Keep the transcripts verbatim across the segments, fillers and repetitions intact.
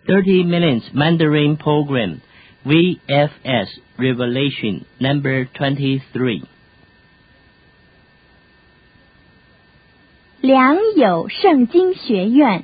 thirty minutes Mandarin program, V F S Revelation number twenty-three. 良友圣经学院。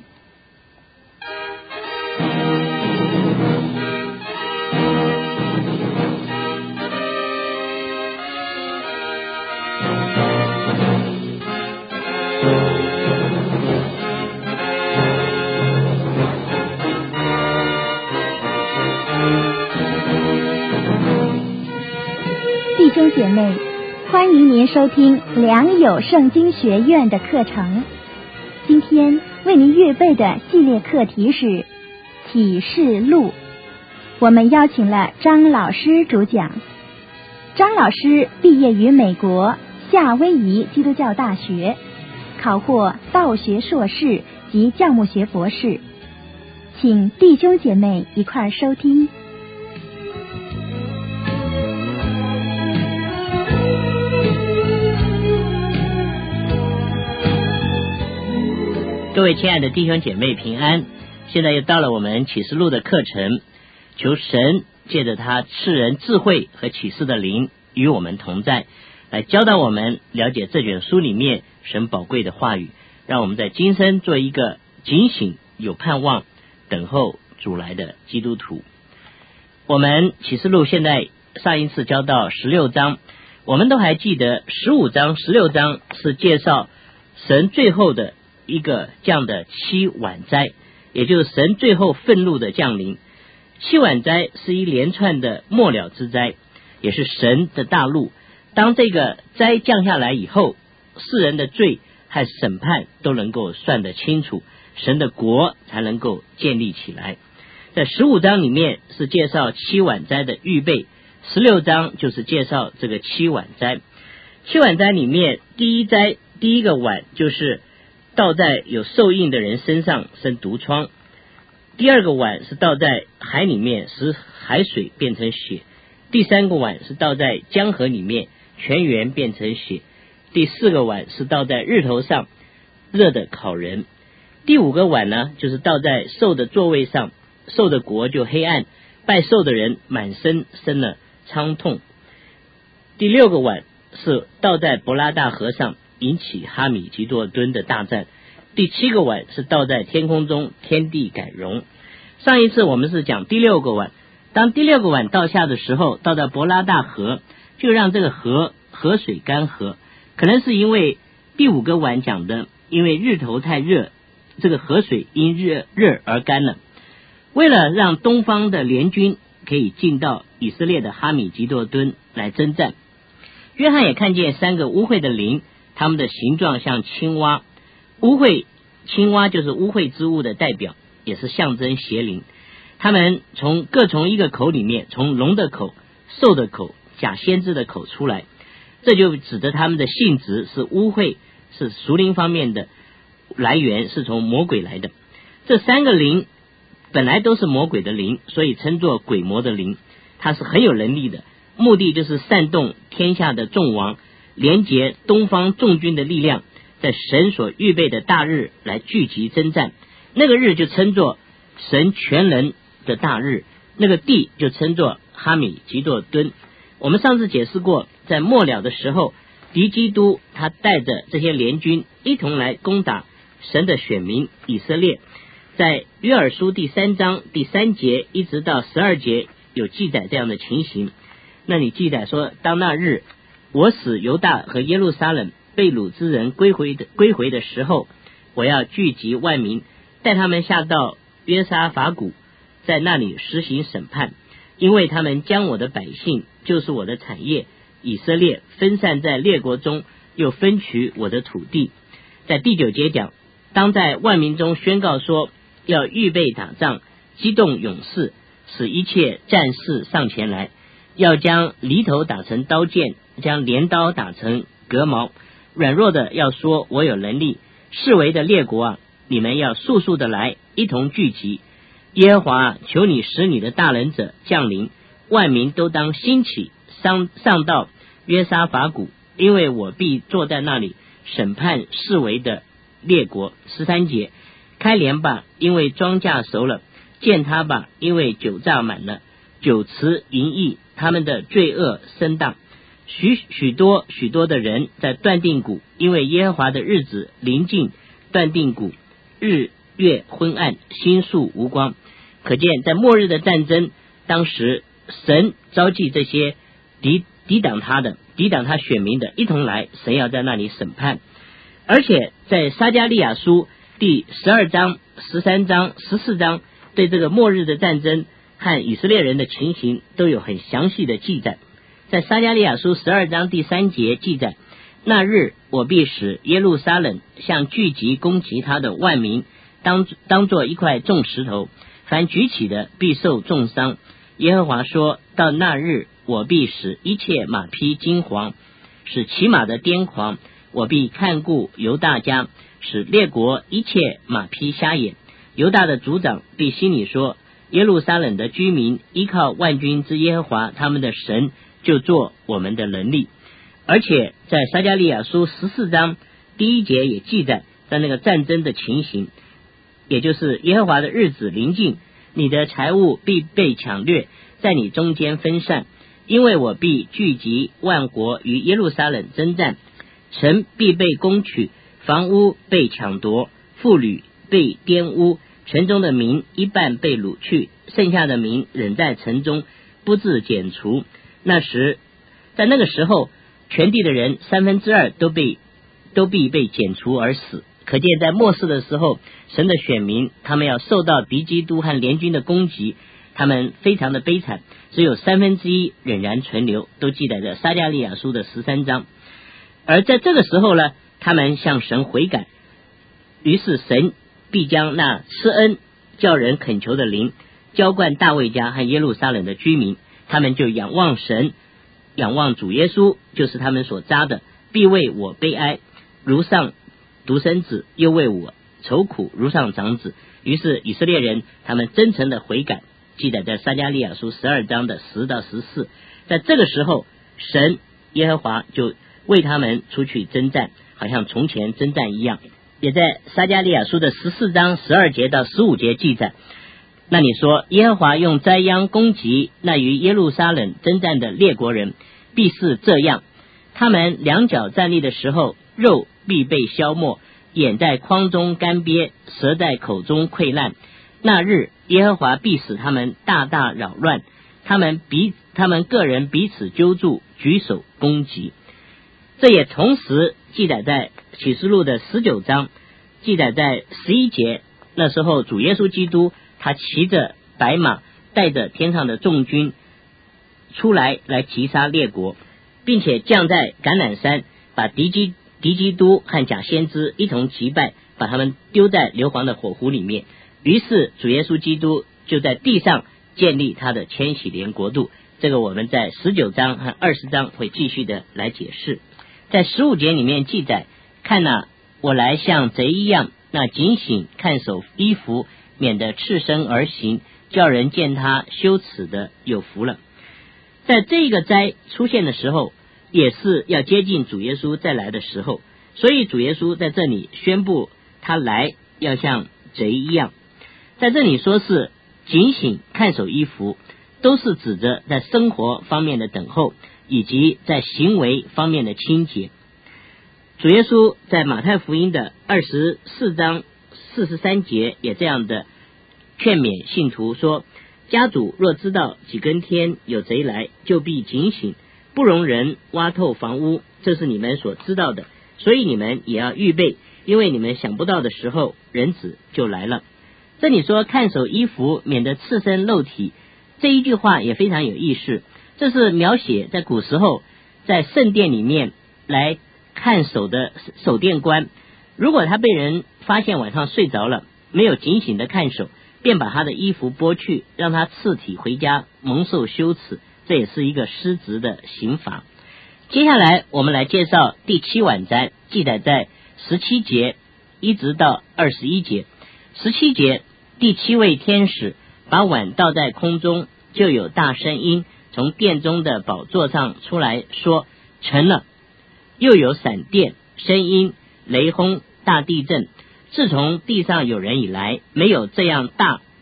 弟兄姐妹，欢迎您收听良友圣经学院的课程。今天为您预备的系列课题是启示录，我们邀请了张老师主讲。张老师毕业于美国夏威夷基督教大学，考获道学硕士及教牧学博士。请弟兄姐妹一块儿收听。 各位亲爱的弟兄姐妹平安，现在又到了我们启示录的课程，求神借着他赐人智慧和启示的灵与我们同在，来教导我们了解这卷书里面神宝贵的话语，让我们在今生做一个警醒有盼望等候主来的基督徒。我们启示录现在上一次教到十六章，我们都还记得十五章十六章是介绍神最后的一个降的七晚灾，也就是神最后愤怒的降临。七晚灾是一连串的末了之灾，也是神的大怒。当这个灾降下来以后，世人的罪和审判都能够算得清楚，神的国才能够建立起来。在十五章里面是介绍七晚灾的预备，十六章就是介绍这个七晚灾。七晚灾里面第一灾第一个晚就是倒在有受印的人身上生毒疮，第二个碗是倒在海里面使海水变成血，第三个碗是倒在江河里面泉源变成血，第四个碗是倒在日头上热的烤人，第五个碗呢就是倒在兽的座位上，兽的国就黑暗，拜兽的人满身生了疮痛，第六个碗是倒在伯拉大河上，引起哈米吉多敦的大战，第七个碗是倒在天空中，天地改容。上一次我们是讲第六个碗，当第六个碗倒下的时候，倒到伯拉大河，就让这个河河水干涸，可能是因为第五个碗讲的，因为日头太热，这个河水因热热而干了。为了让东方的联军可以进到以色列的哈米吉多敦来征战，约翰也看见三个污秽的灵，它们的形状像青蛙，污秽青蛙就是污秽之物的代表，也是象征邪灵。它们从各从一个口里面，从龙的口、兽的口、假先知的口出来，这就指得它们的性质是污秽，是属灵方面的来源，是从魔鬼来的。这三个灵本来都是魔鬼的灵，所以称作鬼魔的灵，它是很有能力的，目的就是煽动天下的众王，连结东方众军的力量，在神所预备的大日来聚集征战。那个日就称作神全能的大日，那个地就称作哈米吉多敦。我们上次解释过，在末了的时候，敌基督他带着这些联军一同来攻打神的选民以色列。在约珥书第三章第三节一直到十二节有记载这样的情形。那里记载说，当那日我使犹大和耶路撒冷被掳之人归回的归回的时候，我要聚集万民，带他们下到约沙法谷，在那里实行审判，因为他们将我的百姓，就是我的产业以色列分散在列国中，又分取我的土地。在第九节讲，当在万民中宣告说，要预备打仗，激动勇士，使一切战士上前来，要将犁头打成刀剑，将镰刀打成革矛，软弱的要说我有能力，视为的列国啊，你们要速速的来，一同聚集。耶和华，求你使你的大能者降临，万民都当兴起，上上到约沙法谷，因为我必坐在那里审判视为的列国。十三节，开镰吧，因为庄稼熟了， 见他吧，因为酒榨满了，酒池淫逸，他们的罪恶深大。许许多许多的人在断定谷，因为耶和华的日子临近，断定谷日月昏暗，星宿无光。可见在末日的战争，当时神召集这些抵抵挡他的、抵挡他选民的一同来，神要在那里审判。而且在撒迦利亚书第十二章、十三章、十四章，对这个末日的战争和以色列人的情形都有很详细的记载。在撒迦利亚书十二章第三节记载，那日我必使耶路撒冷像聚集攻击他的万民，当当作一块重石头，凡举起的必受重伤。耶和华说，到那日我必使一切马匹惊惶，使骑马的癫狂，我必看顾犹大家，使列国一切马匹瞎眼。犹大的族长必心里说，耶路撒冷的居民依靠万军之耶和华他们的神，就做我们的能力。而且在撒迦利亚书十四章第一节也记载，在那个战争的情形，也就是耶和华的日子临近，你的财物必被抢掠，在你中间分散，因为我必聚集万国于耶路撒冷征战，城必被攻取，房屋被抢夺，妇女被玷污，城中的民一半被掳去，剩下的民仍在城中不自剪除。那时，在那个时候，全地的人三分之二都被都必被剪除而死。可见在末世的时候，神的选民他们要受到敌基督和联军的攻击，他们非常的悲惨，只有三分之一仍然存留，都记载在撒迦利亚书的十三章。而在这个时候呢，他们向神悔改，于是神必将那施恩叫人恳求的灵浇灌大卫家和耶路撒冷的居民，他们就仰望神，仰望主耶稣，就是他们所扎的，必为我悲哀，如上独生子，又为我愁苦，如上长子。于是以色列人他们真诚的悔改，记载在撒迦利亚书十二章的十到十四。在这个时候，神耶和华就为他们出去征战，好像从前征战一样。也在撒迦利亚书的十四章十二节到十五节记载，那你说耶和华用灾殃攻击那于耶路撒冷征战的列国人，必是这样，他们两脚站立的时候，肉必被消没，眼在眶中干瘪，舌在口中溃烂。那日耶和华必使他们大大扰乱，他们彼他们个人彼此揪住，举手攻击。这也同时记载在启示录的十九章，记载在十一节，那时候主耶稣基督他骑着白马，带着天上的众军出来来击杀列国，并且降在橄榄山，把敌基敌基督和假先知一同击败，把他们丢在硫磺的火湖里面。于是主耶稣基督就在地上建立他的千禧年国度。这个我们在十九章和二十章会继续的来解释。在十五节里面记载，看哪，我来像贼一样，那警醒看守衣服，免得赤身而行，叫人见他羞耻的有福了。在这个灾出现的时候，也是要接近主耶稣再来的时候，所以主耶稣在这里宣布他来要像贼一样。在这里说是警醒看守衣服，都是指着在生活方面的等候，以及在行为方面的清洁。主耶稣在马太福音的二十四章四十三节也这样的劝勉信徒说，家主若知道几更天有贼来，就必警醒，不容人挖透房屋，这是你们所知道的，所以你们也要预备，因为你们想不到的时候，人子就来了。这里说看守衣服，免得赤身露体，这一句话也非常有意思，这是描写在古时候在圣殿里面来看守的守殿官，如果他被人发现晚上睡着了，没有警醒的看守，便把他的衣服剥去，让他赤体回家蒙受羞耻，这也是一个失职的刑罚。接下来我们来介绍第七晚灾，记载在十七节一直到二十一节。十七节，第七位天使把碗倒在空中，就有大声音从殿中的宝座上出来说，成了。又有闪电、声音、雷轰、大地震，自从地上有人以来，没有这样大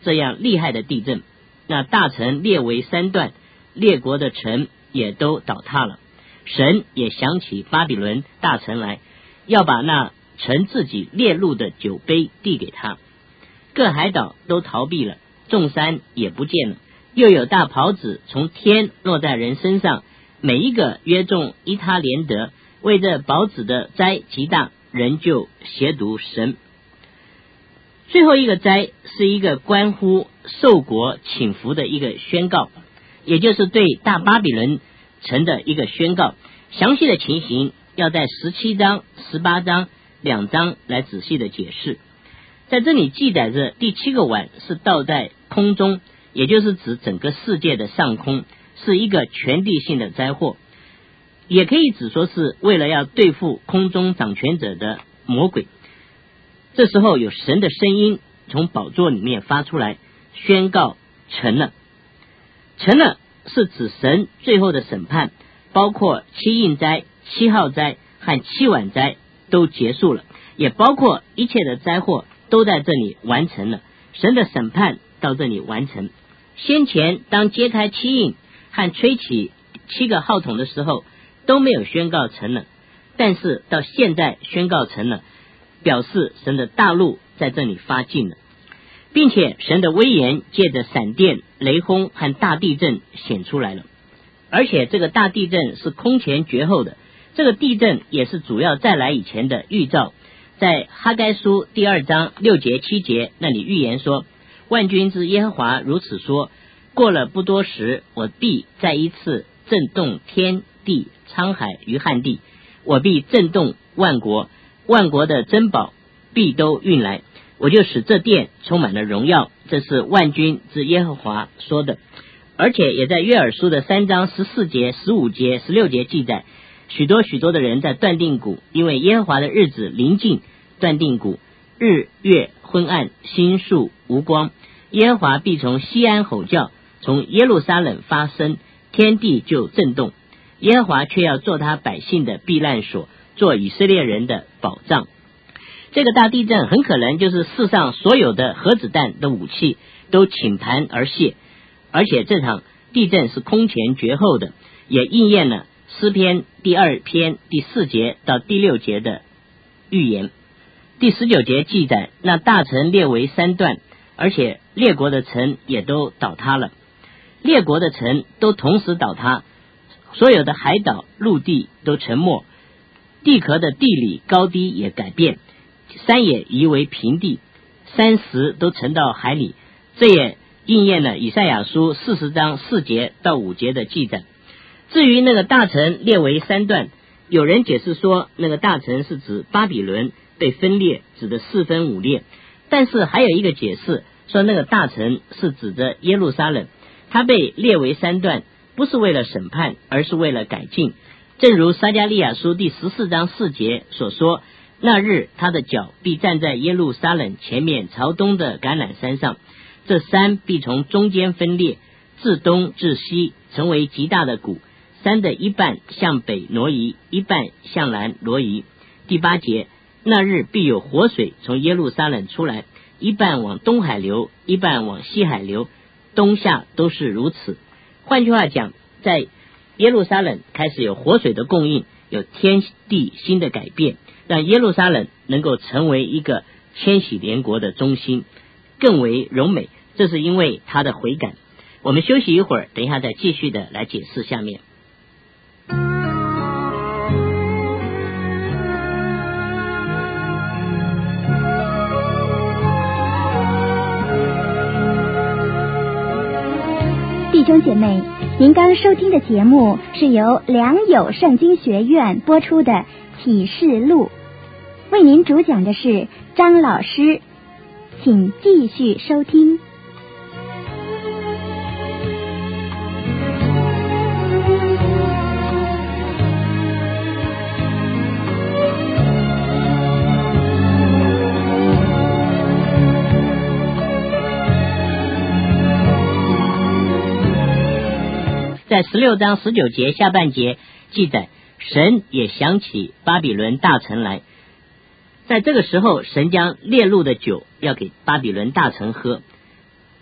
这样厉害的地震，那大城列为三段，列国的城也都倒塌了。神也想起巴比伦大城来，要把那盛自己烈怒的酒杯递给他。各海岛都逃避了，众山也不见了，又有大雹子从天落在人身上，每一个约中一他连得，为这雹子的灾极大，人就亵渎神。最后一个灾是一个关乎受国请服的一个宣告，也就是对大巴比伦城的一个宣告。详细的情形要在十七章、十八章两章来仔细的解释。在这里记载着第七个碗是倒在空中，也就是指整个世界的上空，是一个全地性的灾祸，也可以指说是为了要对付空中掌权者的魔鬼。这时候有神的声音从宝座里面发出来，宣告成了。成了是指神最后的审判，包括七印灾、七号灾和七晚灾都结束了，也包括一切的灾祸都在这里完成了，神的审判到这里完成。先前当揭开七印和吹起七个号筒的时候都没有宣告成了，但是到现在宣告成了，表示神的大怒在这里发尽了，并且神的威严借着闪电、雷轰和大地震显出来了。而且这个大地震是空前绝后的，这个地震也是主要再来以前的预兆。在哈该书第二章六节七节那里预言说，万军之耶和华如此说，过了不多时，我必再一次震动天地沧海与旱地，我必震动万国，万国的珍宝必都运来，我就使这殿充满了荣耀。这是万军之耶和华说的。而且也在约珥书的三章十四节、十五节、十六节记载，许多许多的人在断定谷，因为耶和华的日子临近，断定谷，日月昏暗，星宿无光，耶和华必从西安吼叫，从耶路撒冷发声，天地就震动。耶和华却要做他百姓的避难所，做以色列人的保障。这个大地震很可能就是世上所有的核子弹的武器都倾盘而泄，而且这场地震是空前绝后的，也应验了诗篇第二篇第四节到第六节的预言。第十九节记载，那大城列为三段，而且列国的城也都倒塌了。列国的城都同时倒塌，所有的海岛陆地都沉没，地壳的地理高低也改变，山也夷为平地，山石都沉到海里。这也应验了以赛亚书四十章四节到五节的记载。至于那个大城列为三段，有人解释说那个大城是指巴比伦被分裂，指的四分五裂，但是还有一个解释说那个大城是指着耶路撒冷，它被列为三段不是为了审判，而是为了改进。正如撒迦利亚书第十四章四节所说，那日他的脚必站在耶路撒冷前面朝东的橄榄山上，这山必从中间分裂，自东至西成为极大的谷，山的一半向北挪移，一半向南挪移。第八节，那日必有活水从耶路撒冷出来，一半往东海流，一半往西海流，冬夏都是如此。换句话讲，在耶路撒冷开始有活水的供应，有天地新的改变，让耶路撒冷能够成为一个千禧联国的中心，更为柔美。这是因为他的悔改。我们休息一会儿，等一下再继续的来解释下面。 弟兄姐妹，您刚收听的节目是由良友圣经学院播出的《启示录》，为您主讲的是张老师，请继续收听。 在十六章十九节下半节记载，神也想起巴比伦大城来。在这个时候，神将烈怒的酒要给巴比伦大城喝。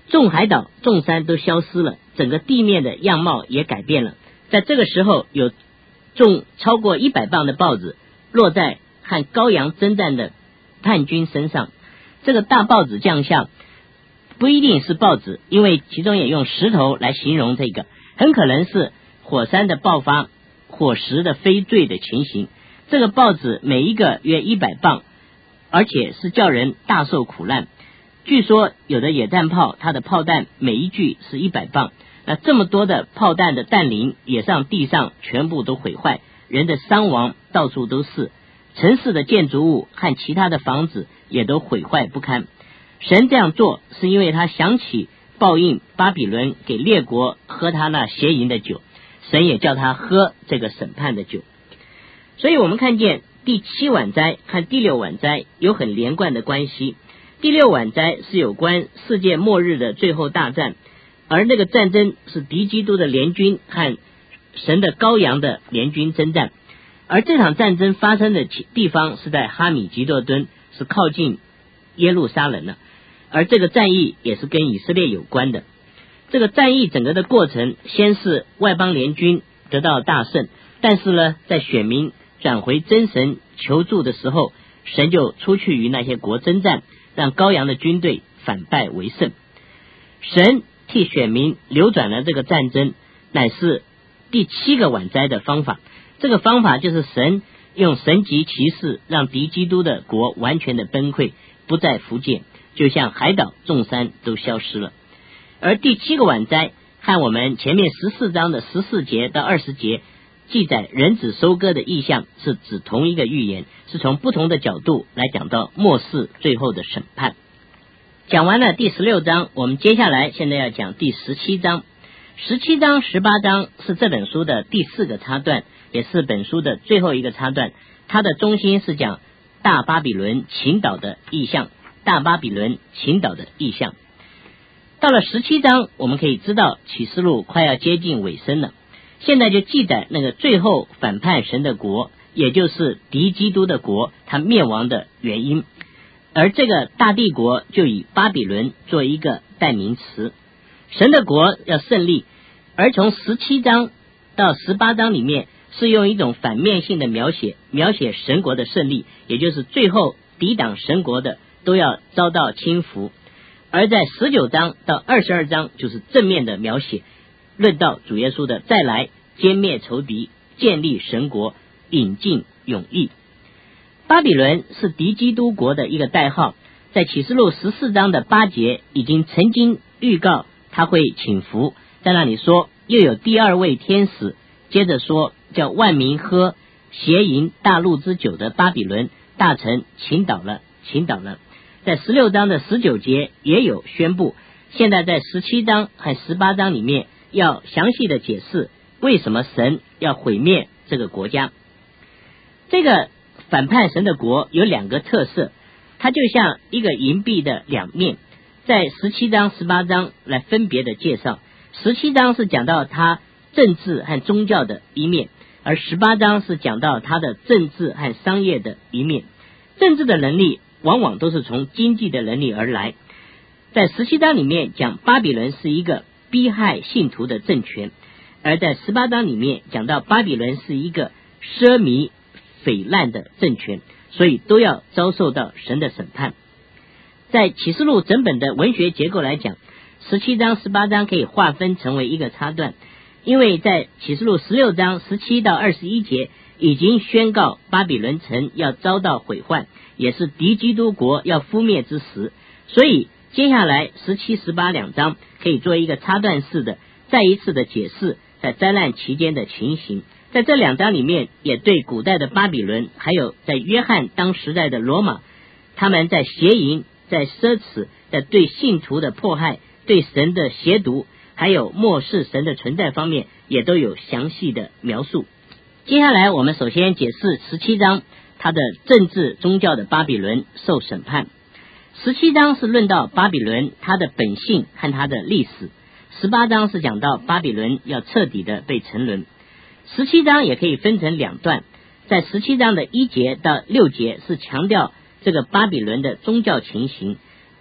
众海岛众山都消失了，整个地面的样貌也改变了。在这个时候，有重超过一百磅的豹子落在和羔羊征战的叛军身上。这个大豹子降下不一定是豹子，因为其中也用石头来形容这个，很可能是火山的爆发，火石的飞坠的情形。这个豹子每一个约一百磅，而且是叫人大受苦难。据说有的野战炮，它的炮弹每一具是一百磅，那这么多的炮弹的弹林也上地上全部都毁坏，人的伤亡到处都是，城市的建筑物和其他的房子也都毁坏不堪。神这样做是因为他想起报应巴比伦给列国喝他那邪淫的酒，神也叫他喝这个审判的酒。所以我们看见第七晚灾和第六晚灾有很连贯的关系。第六晚灾是有关世界末日的最后大战，而那个战争是敌基督的联军和神的羔羊的联军征战，而这场战争发生的地方是在哈米吉多顿，是靠近耶路撒冷了，而这个战役也是跟以色列有关的。这个战役整个的过程，先是外邦联军得到大胜，但是呢，在选民转回真神求助的时候，神就出去与那些国征战，让羔羊的军队反败为胜。神替选民扭转了这个战争，乃是第七个晚灾的方法。这个方法就是神用神级骑士让敌基督的国完全的崩溃，不再复建，就像海岛众山都消失了。而第七个晚灾和我们前面十四章的十四节到二十节记载人子收割的意象是指同一个预言，是从不同的角度来讲到末世最后的审判。讲完了第十六章，我们接下来现在要讲第十七章。十七章十八章是这本书的第四个插段，也是本书的最后一个插段。它的中心是讲大巴比伦倾倒的意象，大巴比伦倾倒的意象。到了十七章，我们可以知道启示录快要接近尾声了。现在就记载那个最后反叛神的国，也就是敌基督的国，它灭亡的原因。而这个大帝国就以巴比伦做一个代名词。神的国要胜利，而从十七章到十八章里面是用一种反面性的描写，描写神国的胜利，也就是最后抵挡神国的都要遭到倾覆。而在十九章到二十二章就是正面的描写，论到主耶稣的再来，歼灭仇敌，建立神国，引进永义。巴比伦是敌基督国的一个代号，在启示录十四章的八节已经曾经预告他会倾覆，在那里说又有第二位天使，接着说叫万民喝邪淫大陆之酒的巴比伦大城倾倒了，倾倒了。在十六章的十九节也有宣布，现在在十七章和十八章里面要详细的解释为什么神要毁灭这个国家。这个反叛神的国有两个特色，它就像一个银币的两面，在十七章十八章来分别的介绍。十七章是讲到它政治和宗教的一面，而十八章是讲到它的政治和商业的一面。政治的能力往往都是从经济的能力而来。在十七章里面讲巴比伦是一个逼害信徒的政权，而在十八章里面讲到巴比伦是一个奢靡匪滥的政权，所以都要遭受到神的审判。在启示录整本的文学结构来讲，十七章十八章可以划分成为一个插段，因为在启示录十六章十七到二十一节已经宣告巴比伦城要遭到毁坏，也是敌基督国要覆灭之时，所以接下来十七十八两章可以做一个插段式的再一次的解释在灾难期间的情形。在这两章里面也对古代的巴比伦还有在约翰当时代的罗马，他们在邪淫，在奢侈，在对信徒的迫害，对神的亵渎，还有漠视神的存在方面也都有详细的描述。接下来我们首先解释十七章它的政治宗教的巴比伦受审判。十七章是论到巴比伦它的本性和它的历史，十八章是讲到巴比伦要彻底的被沉沦。十七章也可以分成两段，在十七章的一节到六节是强调这个巴比伦的宗教情形，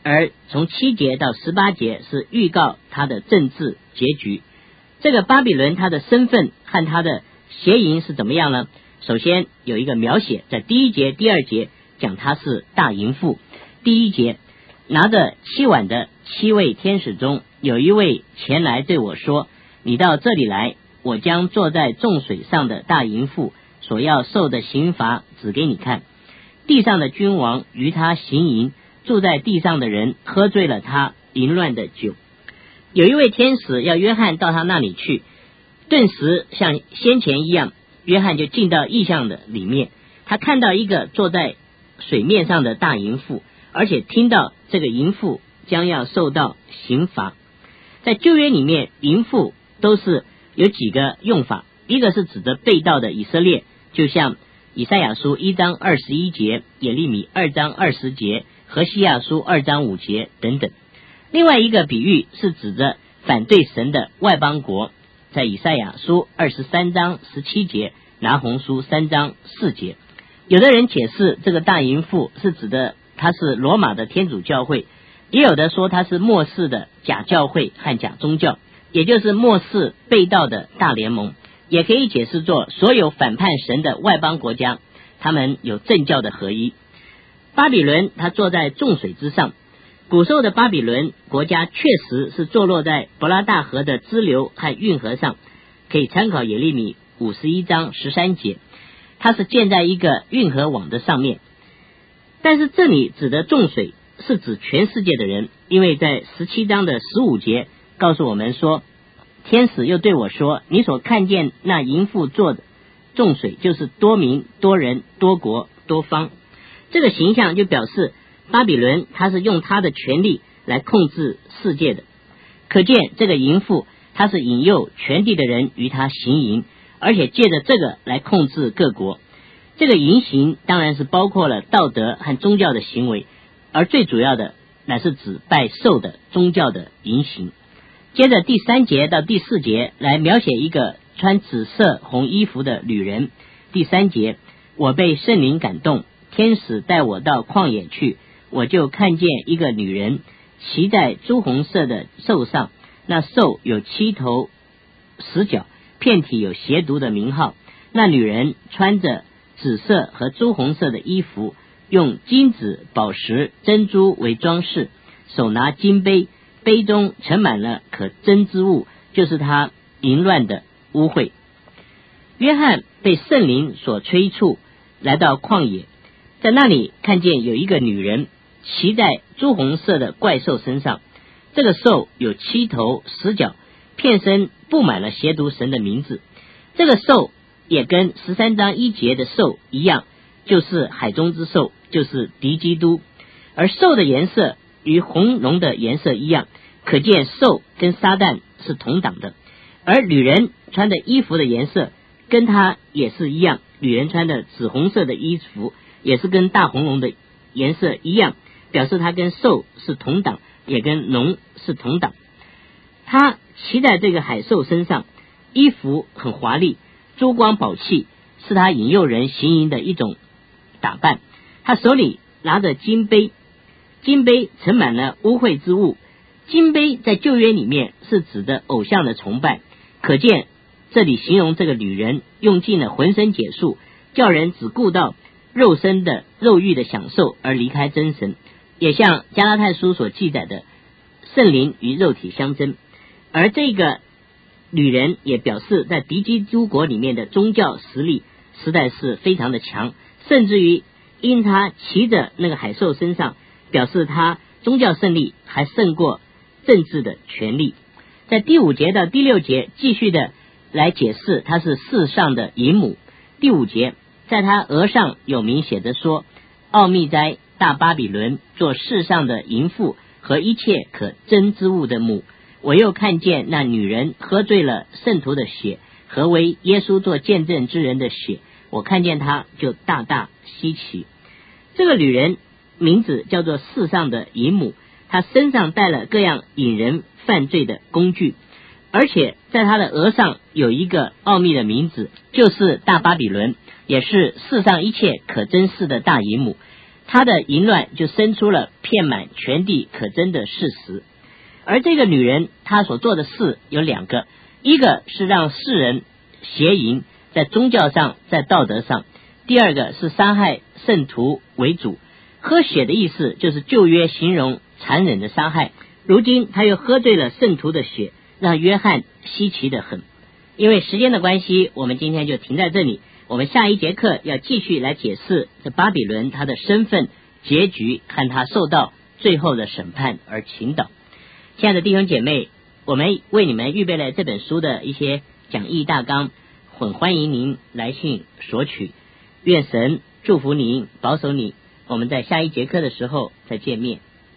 而从七节到十八节是预告他的政治结局。这个巴比伦他的身份和他的邪淫是怎么样呢？首先有一个描写，在第一节第二节讲他是大淫妇。第一节，拿着七碗的七位天使中有一位前来对我说，你到这里来，我将坐在众水上的大淫妇所要受的刑罚指给你看。地上的君王与他行淫，住在地上的人喝醉了他淫乱的酒。有一位天使要约翰到他那里去，顿时像先前一样，约翰就进到异象的里面，他看到一个坐在水面上的大淫妇，而且听到这个淫妇将要受到刑罚。在旧约里面，淫妇都是有几个用法，一个是指着被盗的以色列，就像以赛亚书一章二十一节、耶利米二章二十节、何西亚书二章五节等等。另外一个比喻是指着反对神的外邦国，在以赛亚书二十三章十七节、拿鸿书三章四节。有的人解释这个大淫妇是指的他是罗马的天主教会，也有的说他是末世的假教会和假宗教，也就是末世被盗的大联盟，也可以解释作所有反叛神的外邦国家，他们有政教的合一。巴比伦他坐在众水之上，古时候的巴比伦国家确实是坐落在伯拉大河的支流和运河上，可以参考耶利米五十一章十三节，它是建在一个运河网的上面。但是这里指的众水是指全世界的人，因为在十七章的十五节告诉我们说，天使又对我说，你所看见那淫妇做的众水，就是多民、多人、多国、多方。这个形象就表示巴比伦他是用他的权力来控制世界的，可见这个淫妇他是引诱全地的人与他行淫，而且借着这个来控制各国。这个淫行当然是包括了道德和宗教的行为，而最主要的乃是指拜兽的宗教的淫行。接着第三节到第四节来描写一个穿紫色红衣服的女人。第三节，我被圣灵感动，天使带我到旷野去，我就看见一个女人骑在朱红色的兽上，那兽有七头十角，遍体有邪毒的名号。那女人穿着紫色和朱红色的衣服，用金子、宝石、珍珠为装饰，手拿金杯，杯中盛满了可憎之物，就是他淫乱的污秽。约翰被圣灵所催促来到旷野，在那里看见有一个女人骑在朱红色的怪兽身上，这个兽有七头十角，遍身布满了邪毒神的名字。这个兽也跟十三章一节的兽一样，就是海中之兽，就是敌基督。而兽的颜色与红龙的颜色一样，可见兽跟撒旦是同党的。而女人穿的衣服的颜色跟他也是一样，女人穿的紫红色的衣服也是跟大红龙的颜色一样，表示他跟兽是同党，也跟龙是同党。他骑在这个海兽身上，衣服很华丽，珠光宝气，是他引诱人行淫的一种打扮。他手里拿着金杯，金杯盛满了污秽之物。金杯在旧约里面是指的偶像的崇拜，可见这里形容这个女人用尽了浑身解数，叫人只顾到肉身的肉欲的享受而离开真神，也像加拉太书所记载的圣灵与肉体相争。而这个女人也表示在敌基督国里面的宗教实力实在是非常的强，甚至于因她骑着那个海兽身上，表示她宗教胜利还胜过政治的权利。在第五节到第六节继续的来解释她是世上的淫母。第五节，在她额上有名写着说，奥秘哉，大巴比伦，做世上的淫妇和一切可憎之物的母。我又看见那女人喝醉了圣徒的血，和为耶稣做见证之人的血，我看见她就大大稀奇。这个女人名字叫做世上的淫母，她身上带了各样引人犯罪的工具，而且在她的额上有一个奥秘的名字，就是大巴比伦，也是世上一切可憎事的大淫母。 他的淫乱就生出了遍满全地可憎的事实。而这个女人她所做的事有两个，一个是让世人邪淫，在宗教上在道德上，第二个是杀害圣徒为主。喝血的意思就是旧约形容残忍的杀害，如今他又喝醉了圣徒的血，让约翰稀奇得很。因为时间的关系，我们今天就停在这里，我们下一节课要继续来解释这巴比伦他的身份、结局和他受到最后的审判而倾倒。亲爱的弟兄姐妹，我们为你们预备了这本书的一些讲义大纲，很欢迎您来信索取。愿神祝福您，保守你。我们在下一节课的时候再见面。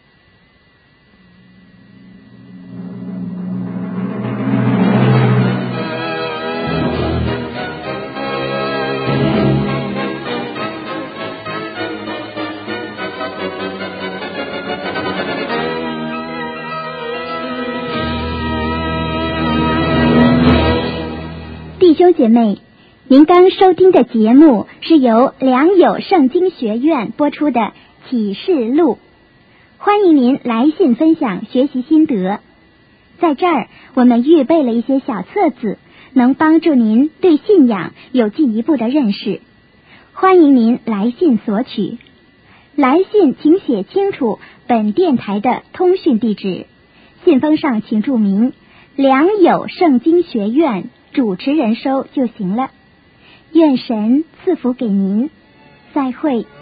弟兄姐妹，您刚收听的节目是由良友圣经学院播出的启示录，欢迎您来信分享学习心得。在这儿，我们预备了一些小册子，能帮助您对信仰有进一步的认识。欢迎您来信索取。来信请写清楚本电台的通讯地址，信封上请注明良友圣经学院主持人收就行了。愿神赐福给您，再会。